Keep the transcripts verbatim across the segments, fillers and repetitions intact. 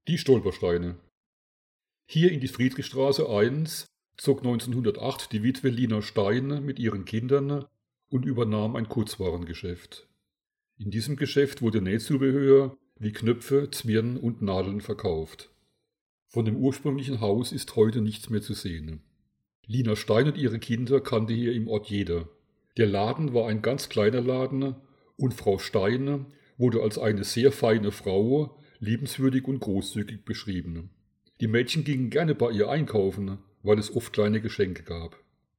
Die Stolpersteine. Hier in die Friedrichstraße eins zog neunzehnhundertacht die Witwe Lina Stein mit ihren Kindern und übernahm ein Kurzwarengeschäft. In diesem Geschäft wurde Nähzubehör wie Knöpfe, Zwirn und Nadeln verkauft. Von dem ursprünglichen Haus ist heute nichts mehr zu sehen. Lina Stein und ihre Kinder kannte hier im Ort jeder. Der Laden war ein ganz kleiner Laden und Frau Stein wurde als eine sehr feine Frau, liebenswürdig und großzügig beschrieben. Die Mädchen gingen gerne bei ihr einkaufen, weil es oft kleine Geschenke gab.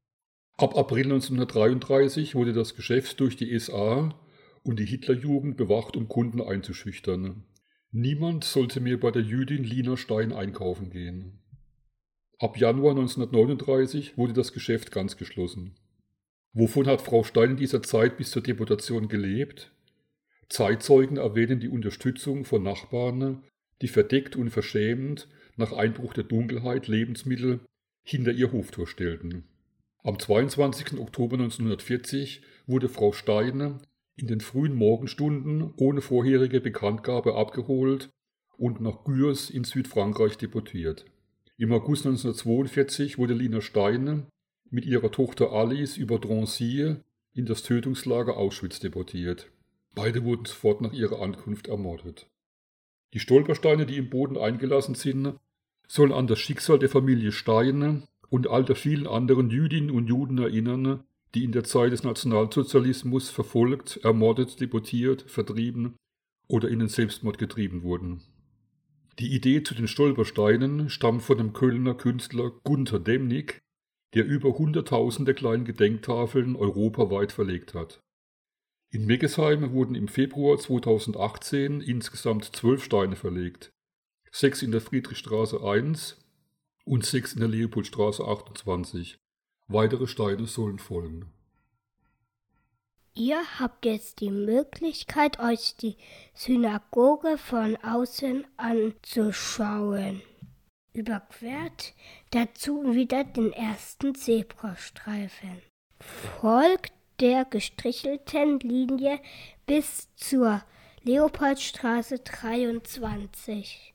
Ab April neunzehnhundertdreiunddreißig wurde das Geschäft durch die S A und die Hitlerjugend bewacht, um Kunden einzuschüchtern. Niemand sollte mehr bei der Jüdin Lina Stein einkaufen gehen. Ab Januar neunzehnhundertneununddreißig wurde das Geschäft ganz geschlossen. Wovon hat Frau Stein in dieser Zeit bis zur Deportation gelebt? Zeitzeugen erwähnen die Unterstützung von Nachbarn, die verdeckt und verschämt nach Einbruch der Dunkelheit Lebensmittel hinter ihr Hoftor stellten. Am zweiundzwanzigsten Oktober neunzehnhundertvierzig wurde Frau Stein in den frühen Morgenstunden ohne vorherige Bekanntgabe abgeholt und nach Gurs in Südfrankreich deportiert. Im August neunzehnhundertzweiundvierzig wurde Lina Stein mit ihrer Tochter Alice über Drancy in das Tötungslager Auschwitz deportiert. Beide wurden sofort nach ihrer Ankunft ermordet. Die Stolpersteine, die im Boden eingelassen sind, sollen an das Schicksal der Familie Stein und all der vielen anderen Jüdinnen und Juden erinnern, die in der Zeit des Nationalsozialismus verfolgt, ermordet, deportiert, vertrieben oder in den Selbstmord getrieben wurden. Die Idee zu den Stolpersteinen stammt von dem Kölner Künstler Gunter Demnig, der über hunderttausende kleine Gedenktafeln europaweit verlegt hat. In Meggesheim wurden im Februar zweitausendachtzehn insgesamt zwölf Steine verlegt, sechs in der Friedrichstraße eins und sechs in der Leopoldstraße achtundzwanzig. Weitere Steine sollen folgen. Ihr habt jetzt die Möglichkeit, euch die Synagoge von außen anzuschauen. Überquert dazu wieder den ersten Zebrastreifen. Folgt der gestrichelten Linie bis zur Leopoldstraße dreiundzwanzig.